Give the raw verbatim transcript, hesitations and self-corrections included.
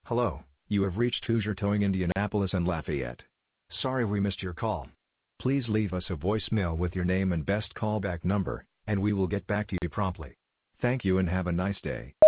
Hello, you have reached Hoosier Towing Indianapolis and Lafayette. Sorry we missed your call. Please leave us a voicemail with your name and best callback number, and we will get back to you promptly. Thank you and have a nice day.